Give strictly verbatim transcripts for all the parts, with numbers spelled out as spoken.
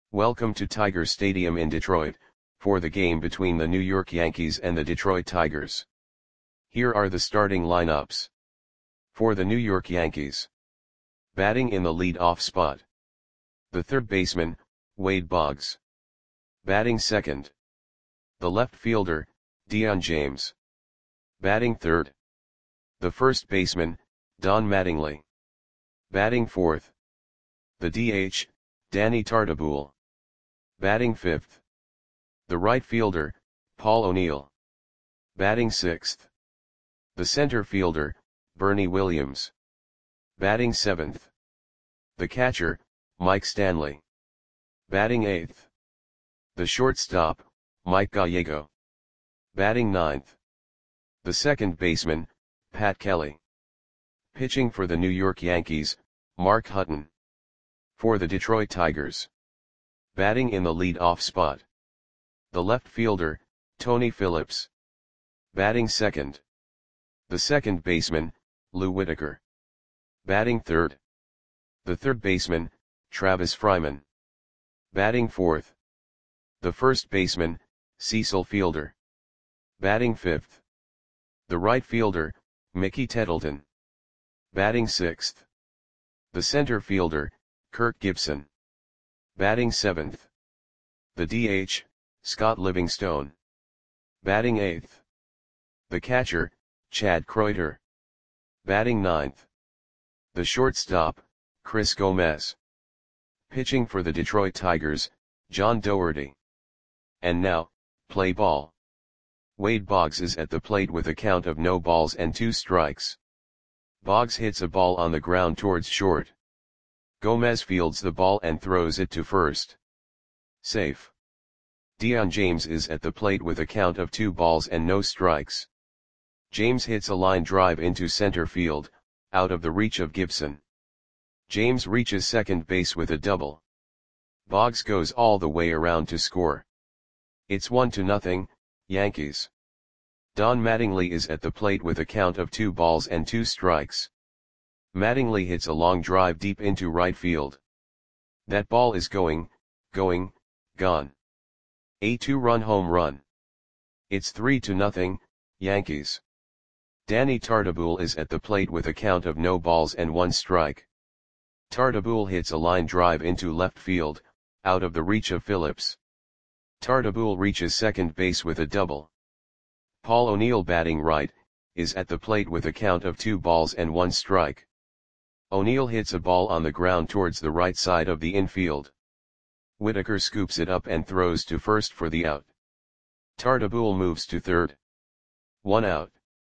Welcome to Tiger Stadium in Detroit, for the game between the New York Yankees and the Detroit Tigers. Here are the starting lineups. For the New York Yankees. Batting in the lead-off spot. The third baseman, Wade Boggs. Batting second. The left fielder, Dion James. Batting third. The first baseman, Don Mattingly. Batting fourth. The D H, Danny Tartabull. Batting fifth. The right fielder, Paul O'Neill. Batting sixth. The center fielder, Bernie Williams. Batting seventh. The catcher, Mike Stanley. Batting eighth. The shortstop, Mike Gallego. Batting ninth. The second baseman, Pat Kelly. Pitching for the New York Yankees, Mark Hutton. For the Detroit Tigers. Batting in the lead-off spot. The left fielder, Tony Phillips. Batting second. The second baseman, Lou Whitaker. Batting third. The third baseman, Travis Fryman. Batting fourth. The first baseman, Cecil Fielder. Batting fifth. The right fielder, Mickey Tettleton. Batting sixth. The center fielder, Kirk Gibson. Batting seventh. The D H, Scott Livingstone. Batting eighth. The catcher, Chad Kreuter. Batting ninth. The shortstop, Chris Gomez. Pitching for the Detroit Tigers, John Doherty. And now, play ball. Wade Boggs is at the plate with a count of no balls and two strikes. Boggs hits a ball on the ground towards short. Gomez fields the ball and throws it to first. Safe. Dion James is at the plate with a count of two balls and no strikes. James hits a line drive into center field, out of the reach of Gibson. James reaches second base with a double. Boggs goes all the way around to score. It's one to nothing, Yankees. Don Mattingly is at the plate with a count of two balls and two strikes. Mattingly hits a long drive deep into right field. That ball is going, going, gone. A two-run home run. It's three to nothing, Yankees. Danny Tartabull is at the plate with a count of no balls and one strike. Tartabull hits a line drive into left field, out of the reach of Phillips. Tartabull reaches second base with a double. Paul O'Neill, batting right, is at the plate with a count of two balls and one strike. O'Neill hits a ball on the ground towards the right side of the infield. Whitaker scoops it up and throws to first for the out. Tartabull moves to third. One out.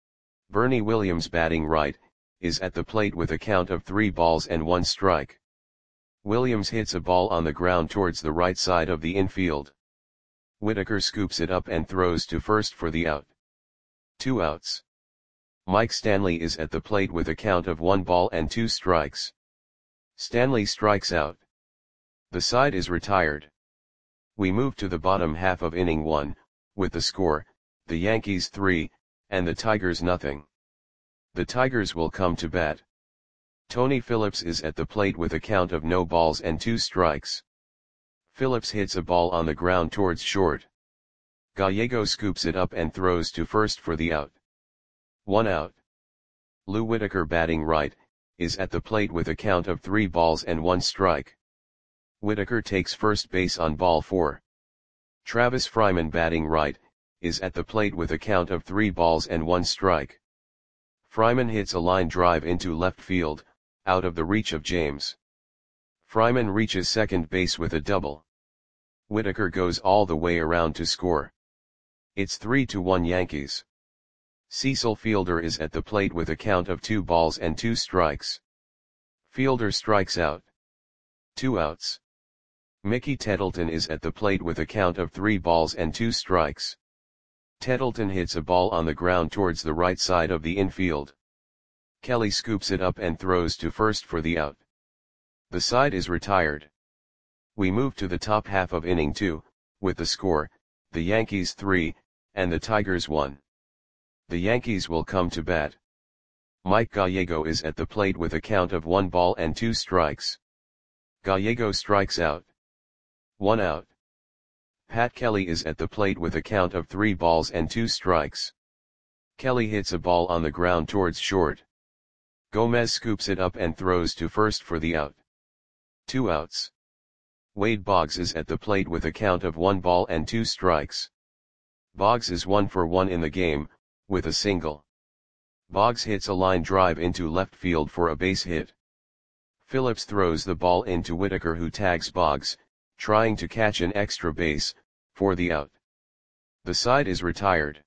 Bernie Williams, batting right, is at the plate with a count of three balls and one strike. Williams hits a ball on the ground towards the right side of the infield. Whitaker scoops it up and throws to first for the out. Two outs. Mike Stanley is at the plate with a count of one ball and two strikes. Stanley strikes out. The side is retired. We move to the bottom half of inning one, with the score, the Yankees three, and the Tigers nothing. The Tigers will come to bat. Tony Phillips is at the plate with a count of no balls and two strikes. Phillips hits a ball on the ground towards short. Gallego scoops it up and throws to first for the out. One out. Lou Whitaker, batting right, is at the plate with a count of three balls and one strike. Whitaker takes first base on ball four. Travis Fryman, batting right, is at the plate with a count of three balls and one strike. Fryman hits a line drive into left field, out of the reach of James. Fryman reaches second base with a double. Whitaker goes all the way around to score. It's three to one Yankees. Cecil Fielder is at the plate with a count of two balls and two strikes. Fielder strikes out. Two outs. Mickey Tettleton is at the plate with a count of three balls and two strikes. Tettleton hits a ball on the ground towards the right side of the infield. Kelly scoops it up and throws to first for the out. The side is retired. We move to the top half of inning two, with the score, the Yankees three, and the Tigers one. The Yankees will come to bat. Mike Gallego is at the plate with a count of one ball and two strikes. Gallego strikes out. One out. Pat Kelly is at the plate with a count of three balls and two strikes. Kelly hits a ball on the ground towards short. Gomez scoops it up and throws to first for the out. Two outs. Wade Boggs is at the plate with a count of one ball and two strikes. Boggs is one for one in the game, with a single. Boggs hits a line drive into left field for a base hit. Phillips throws the ball into Whitaker, who tags Boggs, trying to catch an extra base, for the out. The side is retired.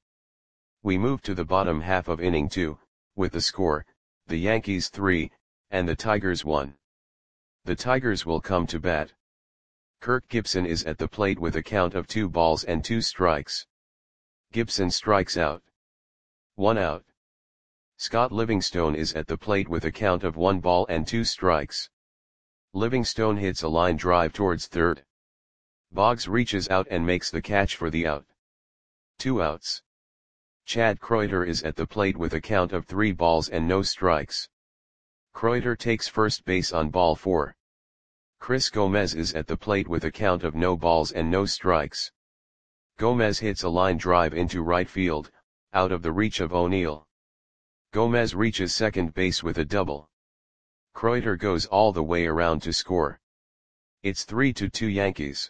We move to the bottom half of inning two, with the score, the Yankees three, and the Tigers one. The Tigers will come to bat. Kirk Gibson is at the plate with a count of two balls and two strikes. Gibson strikes out. One out. Scott Livingstone is at the plate with a count of one ball and two strikes. Livingstone hits a line drive towards third. Boggs reaches out and makes the catch for the out. Two outs. Chad Kreuter is at the plate with a count of three balls and no strikes. Kreuter takes first base on ball four. Chris Gomez is at the plate with a count of no balls and no strikes. Gomez hits a line drive into right field, out of the reach of O'Neill. Gomez reaches second base with a double. Kreuter goes all the way around to score. It's three to two Yankees.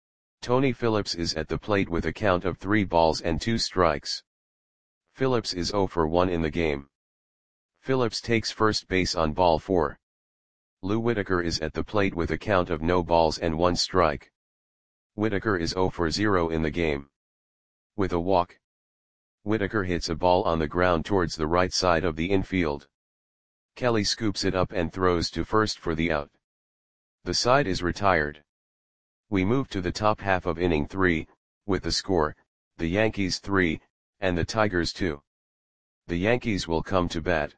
Tony Phillips is at the plate with a count of three balls and two strikes. Phillips is zero for one in the game. Phillips takes first base on ball four. Lou Whitaker is at the plate with a count of no balls and one strike. Whitaker is zero for zero in the game. With a walk, Whitaker hits a ball on the ground towards the right side of the infield. Kelly scoops it up and throws to first for the out. The side is retired. We move to the top half of inning three, with the score, the Yankees three, and the Tigers two. The Yankees will come to bat.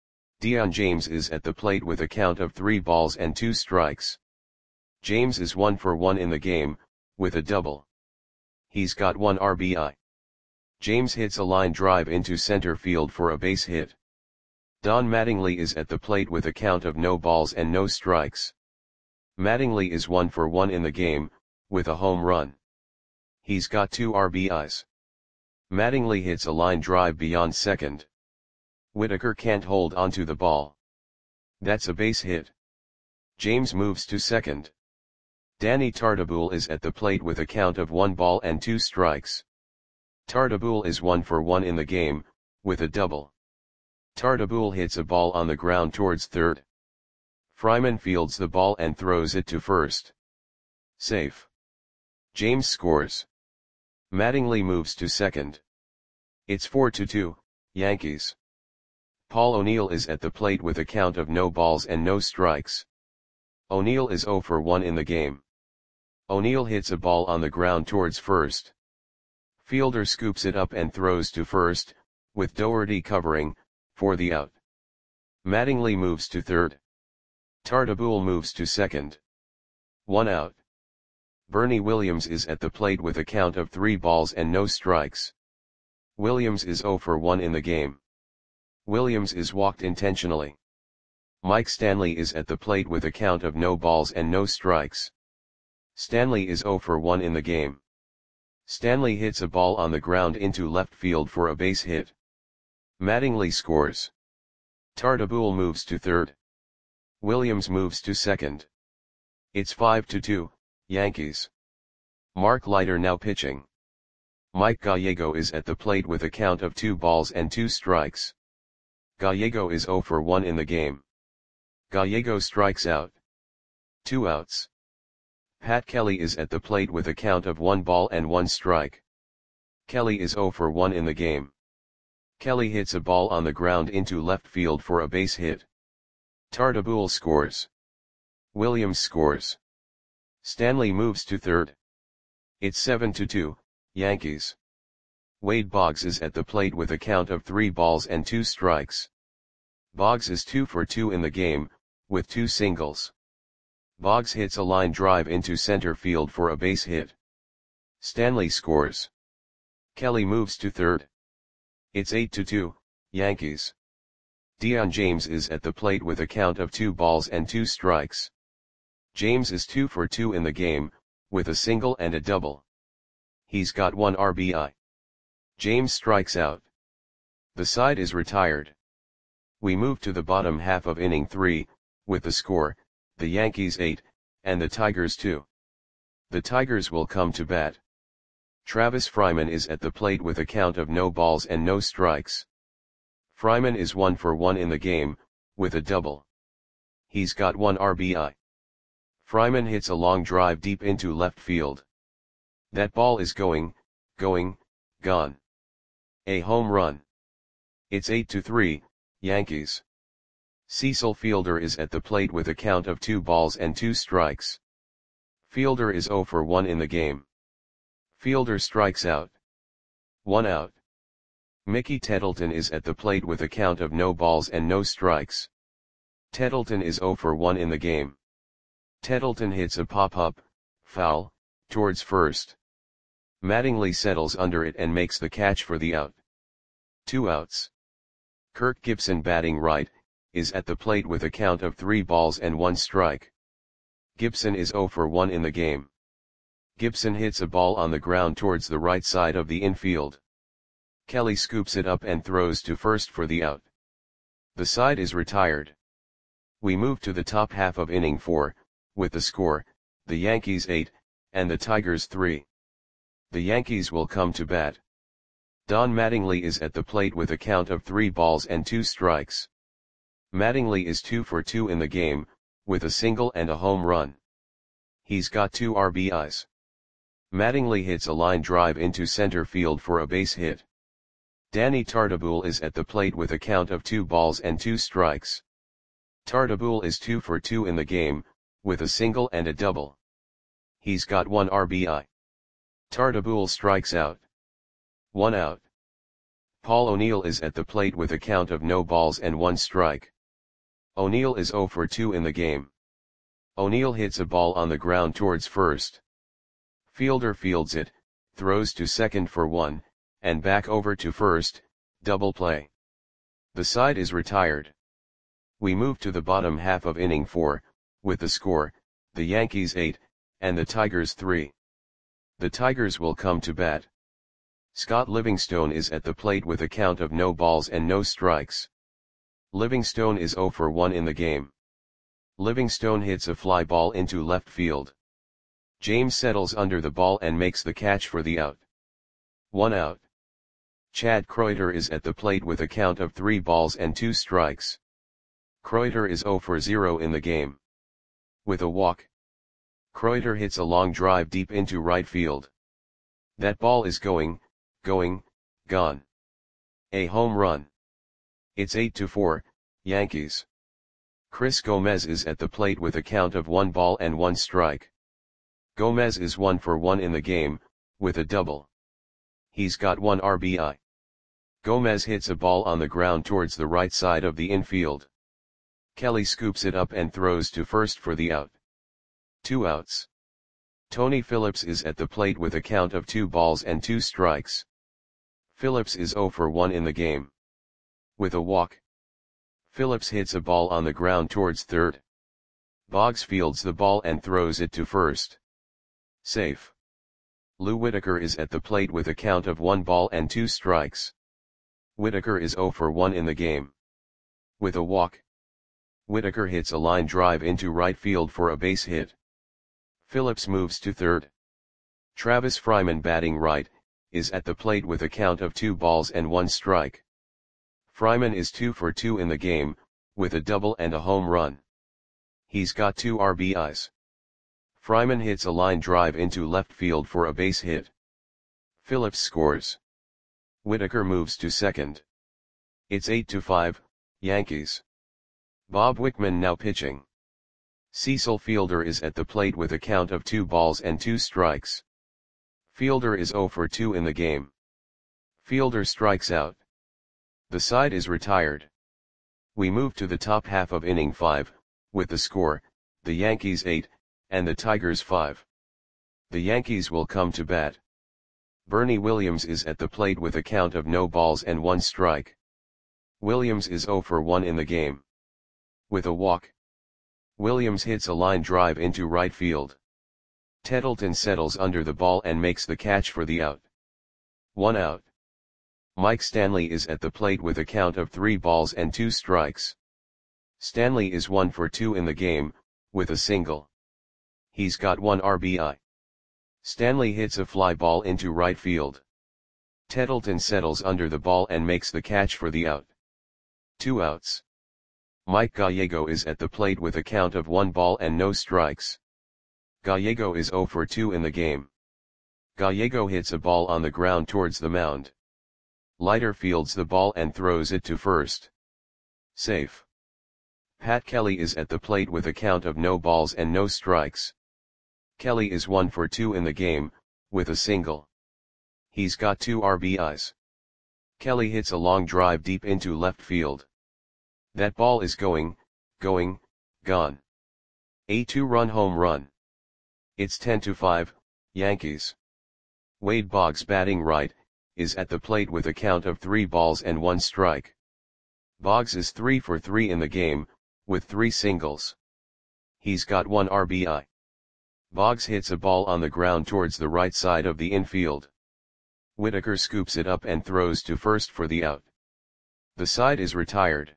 Dion James is at the plate with a count of three balls and two strikes. James is one for one in the game, with a double. He's got one R B I. James hits a line drive into center field for a base hit. Don Mattingly is at the plate with a count of no balls and no strikes. Mattingly is one for one in the game, with a home run. He's got two R B Is. Mattingly hits a line drive beyond second. Whitaker can't hold onto the ball. That's a base hit. James moves to second. Danny Tartabull is at the plate with a count of one ball and two strikes. Tartabull is one for one in the game, with a double. Tartabull hits a ball on the ground towards third. Fryman fields the ball and throws it to first. Safe. James scores. Mattingly moves to second. It's four to two, Yankees. Paul O'Neill is at the plate with a count of no balls and no strikes. O'Neill is zero for one in the game. O'Neill hits a ball on the ground towards first. Fielder scoops it up and throws to first, with Doherty covering, for the out. Mattingly moves to third. Tartabull moves to second. One out. Bernie Williams is at the plate with a count of three balls and no strikes. Williams is zero for one in the game. Williams is walked intentionally. Mike Stanley is at the plate with a count of no balls and no strikes. Stanley is zero for one in the game. Stanley hits a ball on the ground into left field for a base hit. Mattingly scores. Tartabull moves to third. Williams moves to second. It's five to two, Yankees. Mark Leiter now pitching. Mike Gallego is at the plate with a count of two balls and two strikes. Gallego is zero for one in the game. Gallego strikes out. Two outs. Pat Kelly is at the plate with a count of one ball and one strike. Kelly is zero for one in the game. Kelly hits a ball on the ground into left field for a base hit. Tartabull scores. Williams scores. Stanley moves to third. It's seven to two, Yankees. Wade Boggs is at the plate with a count of three balls and two strikes. Boggs is two for two in the game, with two singles. Boggs hits a line drive into center field for a base hit. Stanley scores. Kelly moves to third. It's eight to two, Yankees. Dion James is at the plate with a count of two balls and two strikes. James is two for two in the game, with a single and a double. He's got one R B I. James strikes out. The side is retired. We move to the bottom half of inning three, with the score, the Yankees eight, and the Tigers two. The Tigers will come to bat. Travis Fryman is at the plate with a count of no balls and no strikes. Fryman is one for one in the game, with a double. He's got one R B I. Fryman hits a long drive deep into left field. That ball is going, going, gone. A home run. It's eight to three, Yankees. Cecil Fielder is at the plate with a count of two balls and two strikes. Fielder is zero for one in the game. Fielder strikes out. One out. Mickey Tettleton is at the plate with a count of no balls and no strikes. Tettleton is zero for one in the game. Tettleton hits a pop-up, foul, towards first. Mattingly settles under it and makes the catch for the out. Two outs. Kirk Gibson, batting right, is at the plate with a count of three balls and one strike. Gibson is zero for one in the game. Gibson hits a ball on the ground towards the right side of the infield. Kelly scoops it up and throws to first for the out. The side is retired. We move to the top half of inning four, with the score, the Yankees eight, and the Tigers three. The Yankees will come to bat. Don Mattingly is at the plate with a count of three balls and two strikes. Mattingly is two for two in the game, with a single and a home run. He's got two R B Is. Mattingly hits a line drive into center field for a base hit. Danny Tartabull is at the plate with a count of two balls and two strikes. Tartabull is two for two in the game, with a single and a double. He's got one R B I. Tartabull strikes out. One out. Paul O'Neill is at the plate with a count of no balls and one strike. O'Neill is zero for two in the game. O'Neill hits a ball on the ground towards first. Fielder fields it, throws to second for one, and back over to first, double play. The side is retired. We move to the bottom half of inning four, with the score, the Yankees eight, and the Tigers three. The Tigers will come to bat. Scott Livingstone is at the plate with a count of no balls and no strikes. Livingstone is zero for one in the game. Livingstone hits a fly ball into left field. James settles under the ball and makes the catch for the out. One out. Chad Kreuter is at the plate with a count of three balls and two strikes. Kreuter is zero for zero in the game. With a walk. Kreuter hits a long drive deep into right field. That ball is going, going, gone. A home run. It's eight to four, Yankees. Chris Gomez is at the plate with a count of one ball and one strike. Gomez is one for one in the game, with a double. He's got one R B I. Gomez hits a ball on the ground towards the right side of the infield. Kelly scoops it up and throws to first for the out. Two outs. Tony Phillips is at the plate with a count of two balls and two strikes. Phillips is zero for one in the game. With a walk. Phillips hits a ball on the ground towards third. Boggs fields the ball and throws it to first. Safe. Lou Whitaker is at the plate with a count of one ball and two strikes. Whitaker is zero for one in the game. With a walk. Whitaker hits a line drive into right field for a base hit. Phillips moves to third. Travis Fryman, batting right, is at the plate with a count of two balls and one strike. Fryman is two for two in the game, with a double and a home run. He's got two R B Is. Fryman hits a line drive into left field for a base hit. Phillips scores. Whitaker moves to second. It's eight to five, Yankees. Bob Wickman now pitching. Cecil Fielder is at the plate with a count of two balls and two strikes. Fielder is zero for two in the game. Fielder strikes out. The side is retired. We move to the top half of inning five, with the score, the Yankees eight, and the Tigers five. The Yankees will come to bat. Bernie Williams is at the plate with a count of no balls and one strike. Williams is zero for one in the game. With a walk. Williams hits a line drive into right field. Tettleton settles under the ball and makes the catch for the out. One out. Mike Stanley is at the plate with a count of three balls and two strikes. Stanley is one for two in the game, with a single. He's got one R B I. Stanley hits a fly ball into right field. Tettleton settles under the ball and makes the catch for the out. Two outs. Mike Gallego is at the plate with a count of one ball and no strikes. Gallego is zero for two in the game. Gallego hits a ball on the ground towards the mound. Leiter fields the ball and throws it to first. Safe. Pat Kelly is at the plate with a count of no balls and no strikes. Kelly is one for two in the game, with a single. He's got two R B Is. Kelly hits a long drive deep into left field. That ball is going, going, gone. A two-run home run. It's ten to five, Yankees. Wade Boggs, batting right, is at the plate with a count of three balls and one strike. Boggs is three for three in the game, with three singles. He's got one R B I. Boggs hits a ball on the ground towards the right side of the infield. Whitaker scoops it up and throws to first for the out. The side is retired.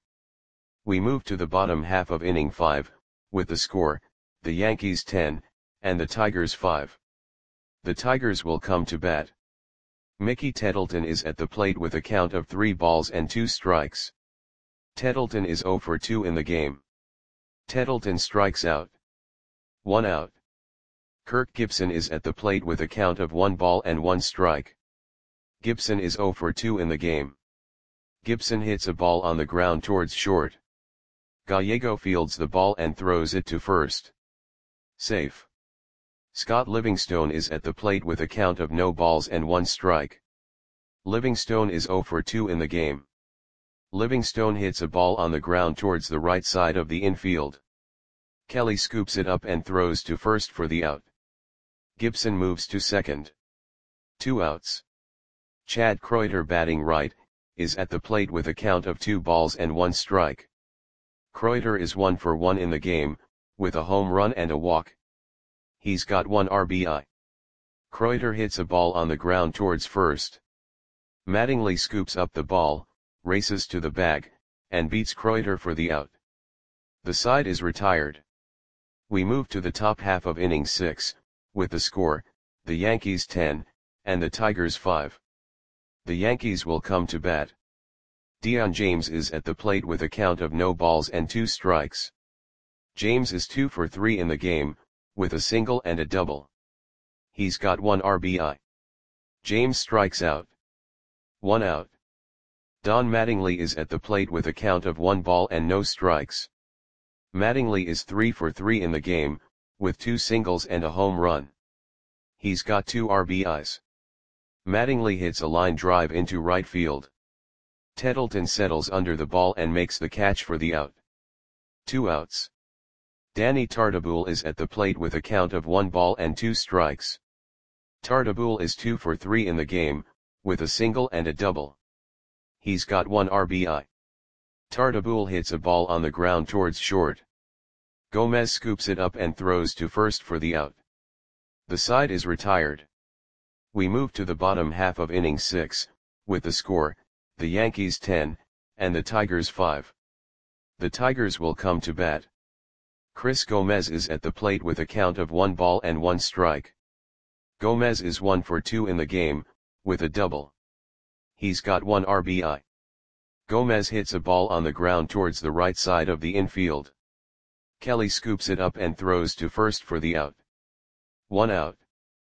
We move to the bottom half of inning five, with the score, the Yankees ten, and the Tigers five. The Tigers will come to bat. Mickey Tettleton is at the plate with a count of three balls and two strikes. Tettleton is zero for two in the game. Tettleton strikes out. One out. Kirk Gibson is at the plate with a count of one ball and one strike. Gibson is zero for two in the game. Gibson hits a ball on the ground towards short. Gallego fields the ball and throws it to first. Safe. Scott Livingstone is at the plate with a count of no balls and one strike. Livingstone is zero for two in the game. Livingstone hits a ball on the ground towards the right side of the infield. Kelly scoops it up and throws to first for the out. Gibson moves to second. Two outs. Chad Kreuter, batting right, is at the plate with a count of two balls and one strike. Kreuter is one for one in the game, with a home run and a walk. He's got one R B I. Kreuter hits a ball on the ground towards first. Mattingly scoops up the ball, races to the bag, and beats Kreuter for the out. The side is retired. We move to the top half of inning six, with the score, the Yankees ten, and the Tigers five. The Yankees will come to bat. Dion James is at the plate with a count of no balls and two strikes. James is two for three in the game, with a single and a double. He's got one R B I. James strikes out. One out. Don Mattingly is at the plate with a count of one ball and no strikes. Mattingly is three for three in the game, with two singles and a home run. He's got two R B Is. Mattingly hits a line drive into right field. Tettleton settles under the ball and makes the catch for the out. Two outs. Danny Tartabull is at the plate with a count of one ball and two strikes. Tartabull is two for three in the game, with a single and a double. He's got one R B I. Tartabull hits a ball on the ground towards short. Gomez scoops it up and throws to first for the out. The side is retired. We move to the bottom half of inning six, with the score, the Yankees ten, and the Tigers five. The Tigers will come to bat. Chris Gomez is at the plate with a count of one ball and one strike. Gomez is one for two in the game, with a double. He's got one R B I. Gomez hits a ball on the ground towards the right side of the infield. Kelly scoops it up and throws to first for the out. One out.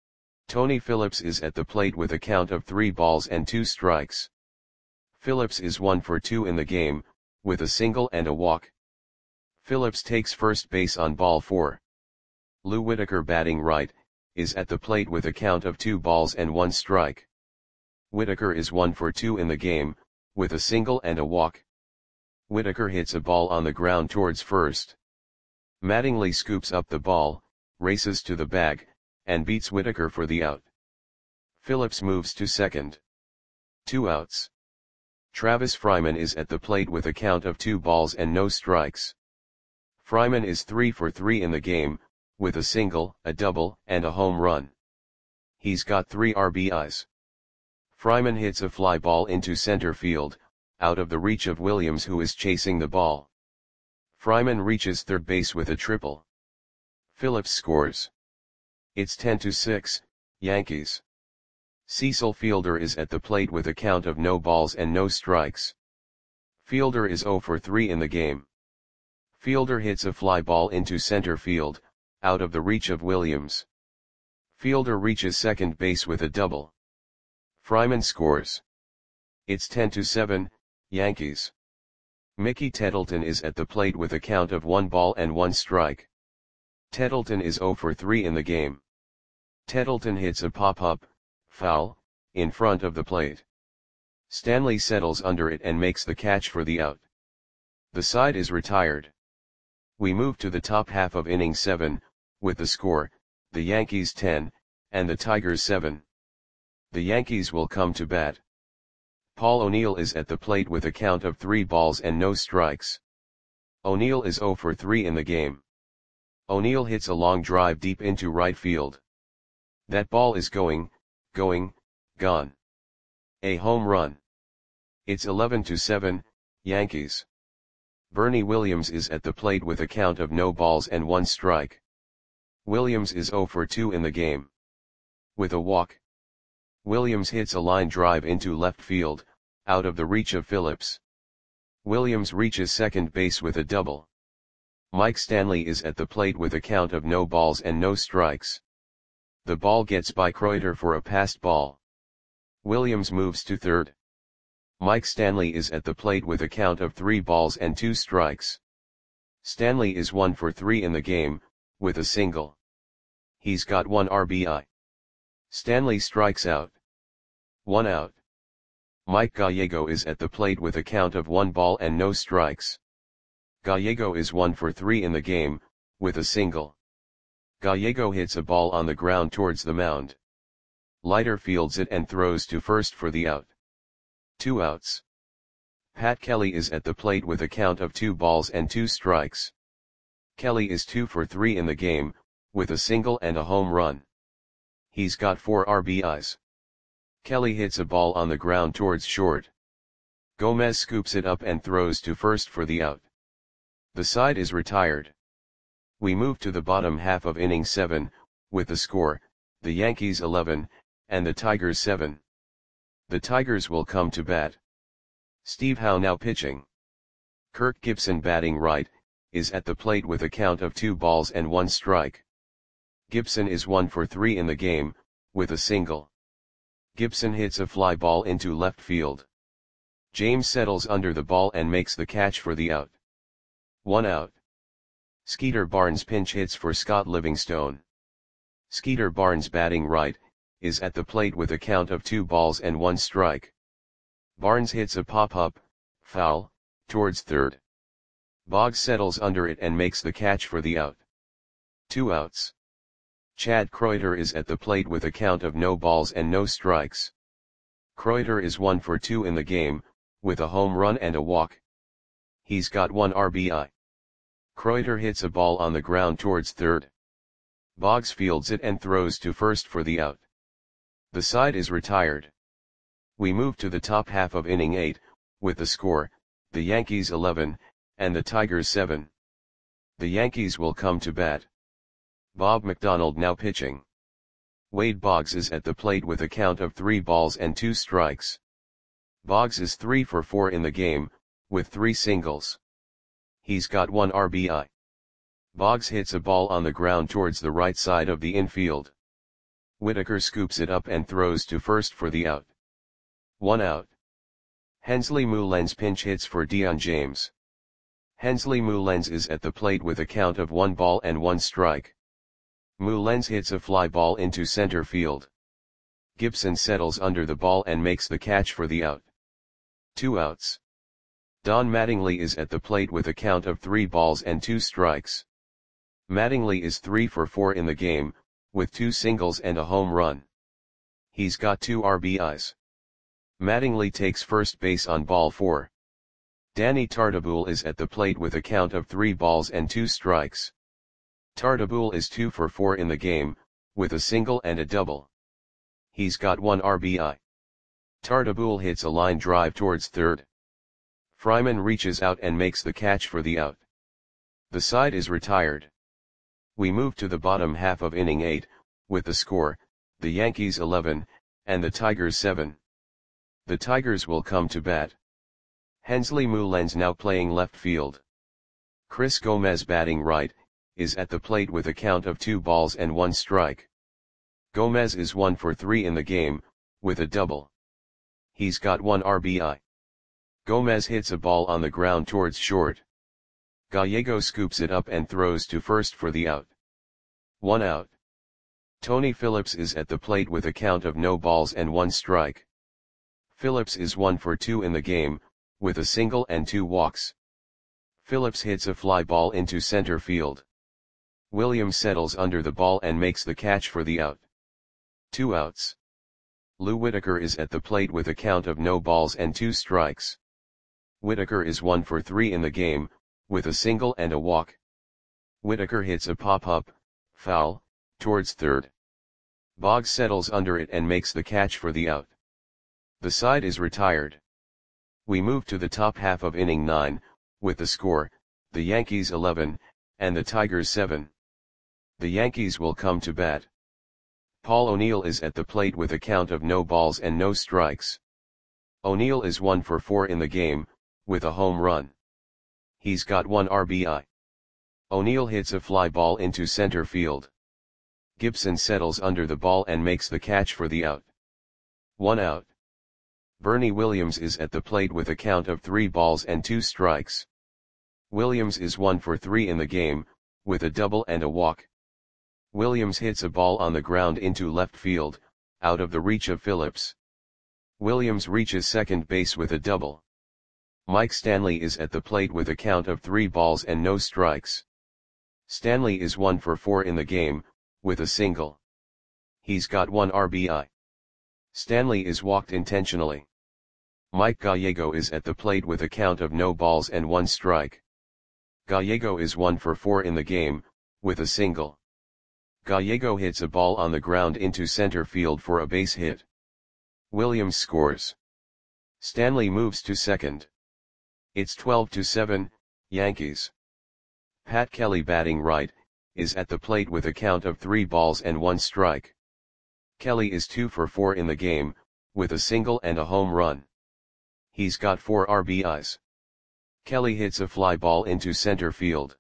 Tony Phillips is at the plate with a count of three balls and two strikes. Phillips is one for two in the game, with a single and a walk. Phillips takes first base on ball four. Lou Whitaker, batting right, is at the plate with a count of two balls and one strike. Whitaker is one for two in the game, with a single and a walk. Whitaker hits a ball on the ground towards first. Mattingly scoops up the ball, races to the bag, and beats Whitaker for the out. Phillips moves to second. Two outs. Travis Fryman is at the plate with a count of two balls and no strikes. Fryman is three for three in the game, with a single, a double, and a home run. He's got three R B Is. Fryman hits a fly ball into center field, out of the reach of Williams, who is chasing the ball. Fryman reaches third base with a triple. Phillips scores. It's ten to six, Yankees. Cecil Fielder is at the plate with a count of no balls and no strikes. Fielder is zero for three in the game. Fielder hits a fly ball into center field, out of the reach of Williams. Fielder reaches second base with a double. Fryman scores. It's ten to seven, Yankees. Mickey Tettleton is at the plate with a count of one ball and one strike. Tettleton is zero for three in the game. Tettleton hits a pop-up, foul, in front of the plate. Stanley settles under it and makes the catch for the out. The side is retired. We move to the top half of inning seven, with the score, the Yankees ten, and the Tigers seven. The Yankees will come to bat. Paul O'Neill is at the plate with a count of three balls and no strikes. O'Neill is zero for three in the game. O'Neill hits a long drive deep into right field. That ball is going, going, gone. A home run. It's eleven to seven, Yankees. Bernie Williams is at the plate with a count of no balls and one strike. Williams is zero for two in the game. With a walk. Williams hits a line drive into left field, out of the reach of Phillips. Williams reaches second base with a double. Mike Stanley is at the plate with a count of no balls and no strikes. The ball gets by Kreuter for a passed ball. Williams moves to third. Mike Stanley is at the plate with a count of three balls and two strikes. Stanley is one for three in the game, with a single. He's got one R B I. Stanley strikes out. One out. Mike Gallego is at the plate with a count of one ball and no strikes. Gallego is one for three in the game, with a single. Gallego hits a ball on the ground towards the mound. Leiter fields it and throws to first for the out. Two outs. Pat Kelly is at the plate with a count of two balls and two strikes. Kelly is two for three in the game, with a single and a home run. He's got four R B Is. Kelly hits a ball on the ground towards short. Gomez scoops it up and throws to first for the out. The side is retired. We move to the bottom half of inning seven, with the score, the Yankees eleven, and the Tigers seven. The Tigers will come to bat. Steve Howe now pitching. Kirk Gibson batting right, is at the plate with a count of two balls and one strike. Gibson is one for three in the game, with a single. Gibson hits a fly ball into left field. James settles under the ball and makes the catch for the out. One out. Skeeter Barnes pinch hits for Scott Livingstone. Skeeter Barnes batting right, is at the plate with a count of two balls and one strike. Barnes hits a pop-up, foul, towards third. Boggs settles under it and makes the catch for the out. Two outs. Chad Kreuter is at the plate with a count of no balls and no strikes. Kreuter is one for two in the game, with a home run and a walk. He's got one R B I. Kreuter hits a ball on the ground towards third. Boggs fields it and throws to first for the out. The side is retired. We move to the top half of inning eight, with the score, the Yankees eleven, and the Tigers seven. The Yankees will come to bat. Bob McDonald now pitching. Wade Boggs is at the plate with a count of three balls and two strikes. Boggs is three for four in the game, with three singles. He's got one R B I. Boggs hits a ball on the ground towards the right side of the infield. Whitaker scoops it up and throws to first for the out. One out. Hensley Mullens pinch hits for Dion James. Hensley Mullens is at the plate with a count of one ball and one strike. Mullens hits a fly ball into center field. Gibson settles under the ball and makes the catch for the out. Two outs. Don Mattingly is at the plate with a count of three balls and two strikes. Mattingly is three for four in the game, with two singles and a home run. He's got two R B Is. Mattingly takes first base on ball four. Danny Tartabull is at the plate with a count of three balls and two strikes. Tartabull is two for four in the game, with a single and a double. He's got one R B I. Tartabull hits a line drive towards third. Fryman reaches out and makes the catch for the out. The side is retired. We move to the bottom half of inning eight, with the score, the Yankees eleven, and the Tigers seven. The Tigers will come to bat. Hensley Meulens now playing left field. Chris Gomez batting right, is at the plate with a count of two balls and one strike. Gomez is one for three in the game, with a double. He's got one R B I. Gomez hits a ball on the ground towards short. Gallego scoops it up and throws to first for the out. One out. Tony Phillips is at the plate with a count of no balls and one strike. Phillips is one for two in the game, with a single and two walks. Phillips hits a fly ball into center field. Williams settles under the ball and makes the catch for the out. Two outs. Lou Whitaker is at the plate with a count of no balls and two strikes. Whitaker is one for three in the game, with a single and a walk. Whitaker hits a pop-up, foul, towards third. Boggs settles under it and makes the catch for the out. The side is retired. We move to the top half of inning nine, with the score, the Yankees eleven, and the Tigers seven. The Yankees will come to bat. Paul O'Neill is at the plate with a count of no balls and no strikes. O'Neill is one for four in the game, with a home run. He's got one R B I. O'Neill hits a fly ball into center field. Gibson settles under the ball and makes the catch for the out. One out. Bernie Williams is at the plate with a count of three balls and two strikes. Williams is one for three in the game, with a double and a walk. Williams hits a ball on the ground into left field, out of the reach of Phillips. Williams reaches second base with a double. Mike Stanley is at the plate with a count of three balls and no strikes. Stanley is one for four in the game, with a single. He's got one R B I. Stanley is walked intentionally. Mike Gallego is at the plate with a count of no balls and one strike. Gallego is one for four in the game, with a single. Gallego hits a ball on the ground into center field for a base hit. Williams scores. Stanley moves to second. It's twelve to seven, Yankees. Pat Kelly batting right, is at the plate with a count of three balls and one strike. Kelly is two for four in the game, with a single and a home run. He's got four R B Is. Kelly hits a fly ball into center field.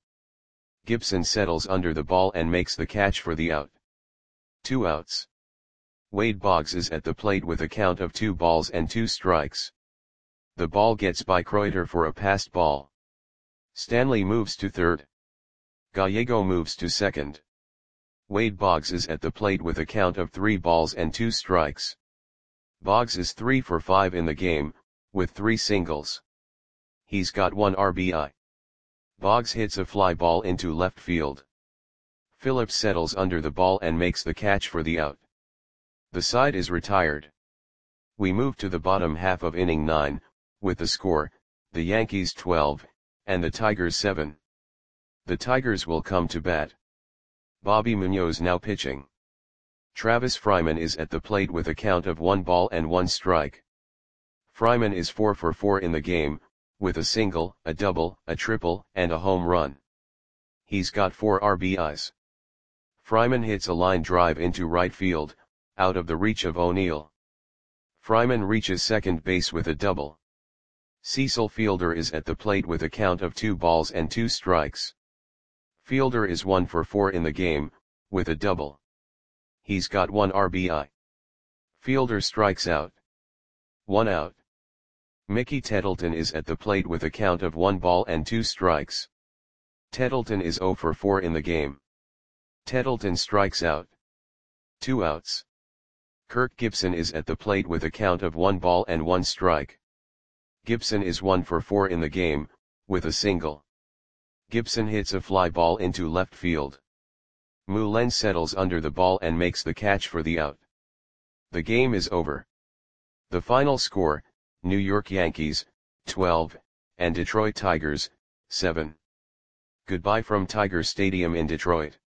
Gibson settles under the ball and makes the catch for the out. Two outs. Wade Boggs is at the plate with a count of two balls and two strikes. The ball gets by Kreuter for a passed ball. Stanley moves to third. Gallego moves to second. Wade Boggs is at the plate with a count of three balls and two strikes. Boggs is three for five in the game, with three singles. He's got one R B I. Boggs hits a fly ball into left field. Phillips settles under the ball and makes the catch for the out. The side is retired. We move to the bottom half of inning nine, with the score, the Yankees twelve, and the Tigers seven. The Tigers will come to bat. Bobby Munoz now pitching. Travis Fryman is at the plate with a count of one ball and one strike. Fryman is four for four in the game, with a single, a double, a triple, and a home run. He's got four R B Is. Fryman hits a line drive into right field, out of the reach of O'Neill. Fryman reaches second base with a double. Cecil Fielder is at the plate with a count of two balls and two strikes. Fielder is one for four in the game, with a double. He's got one R B I. Fielder strikes out. One out. Mickey Tettleton is at the plate with a count of one ball and two strikes. Tettleton is zero for four in the game. Tettleton strikes out. Two outs. Kirk Gibson is at the plate with a count of one ball and one strike. Gibson is one for four in the game, with a single. Gibson hits a fly ball into left field. Meulens settles under the ball and makes the catch for the out. The game is over. The final score, New York Yankees, twelve, and Detroit Tigers, seven. Goodbye from Tiger Stadium in Detroit.